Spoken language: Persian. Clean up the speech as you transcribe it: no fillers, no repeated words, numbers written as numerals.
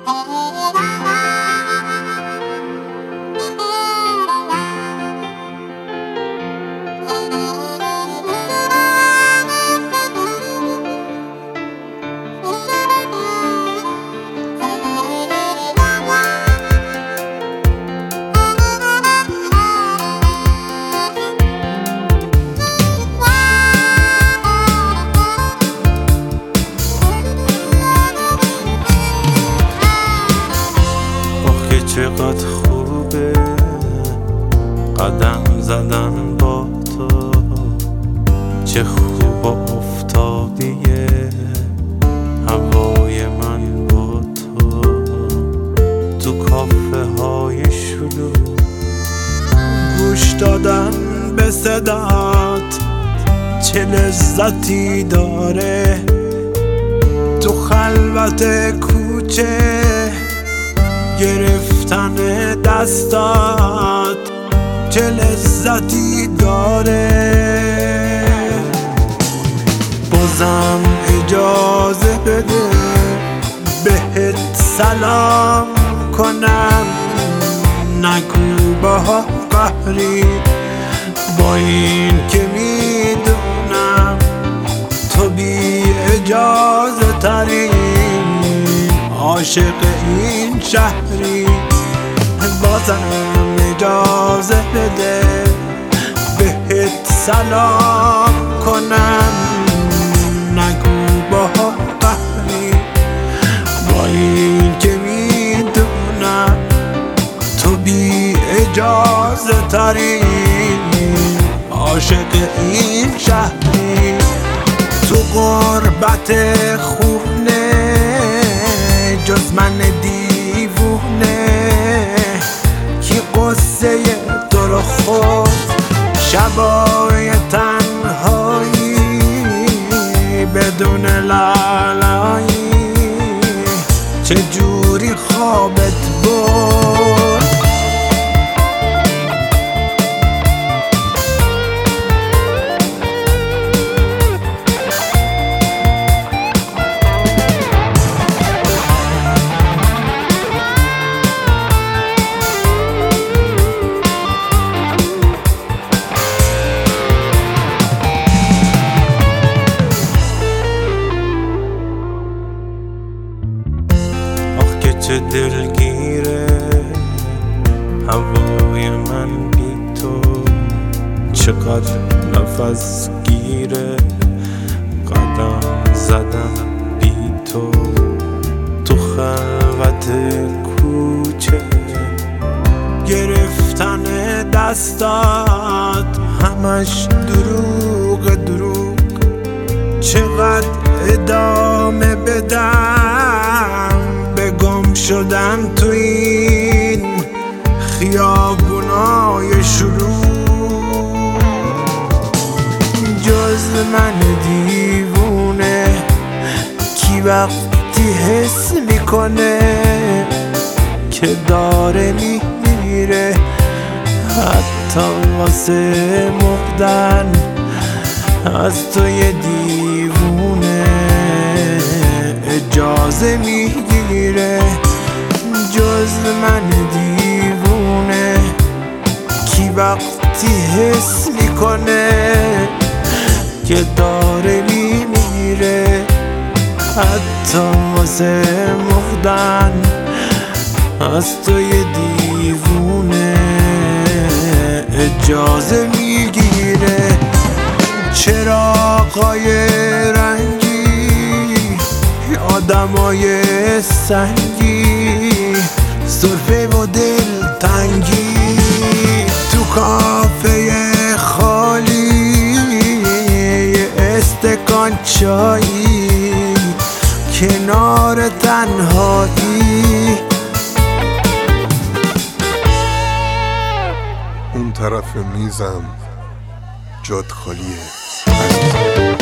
چقدر خوبه قدم زدن با تو، چه خوب افتادیه هوای من با تو کافه های شلوغ، گوش دادن به صدات چه لذتی داره، تو خلوت کوچه گرفتن دستات چه لذتی داره. بازم اجازه بده بهت سلام کنم، نگو با قهری با این که میدونم تو بی اجازه ترین عاشق این شهری. بازم اجازه بده بهت سلام کنم، نگو با قهری با این که میدونم تو بی اجازه ترین عاشق این شهری. تو غربت خونه جز من دیوونه کی قصه تو رو خود شبای تنهایی بدون لالایی چجوری خوابت برد. چه دلگیره هوای من بی تو، چقدر نفس گیره قدم زدن بی تو، تو خلوت کوچه گرفتن دستات همش دروغ دروغ، چقدر ادامه بدم گم شدن تو این خیابونای شلوغ، جز من دیوونه کی وقتی حس میکنه که داره میمیره، حتی واسه مردن از تو یه دیوونه اجازه میگیره. جز من دیوونه کی وقتی حس میکنه که داره میمیره، حتی واسه مردن از تو یه دیوونه اجازه میگیره. چراغای رنگی آدمای سنگی سرفه و دل تنگی تو کافه خالی استکان چایی کنار تنهایی. اون طرف میزم جات خالیه.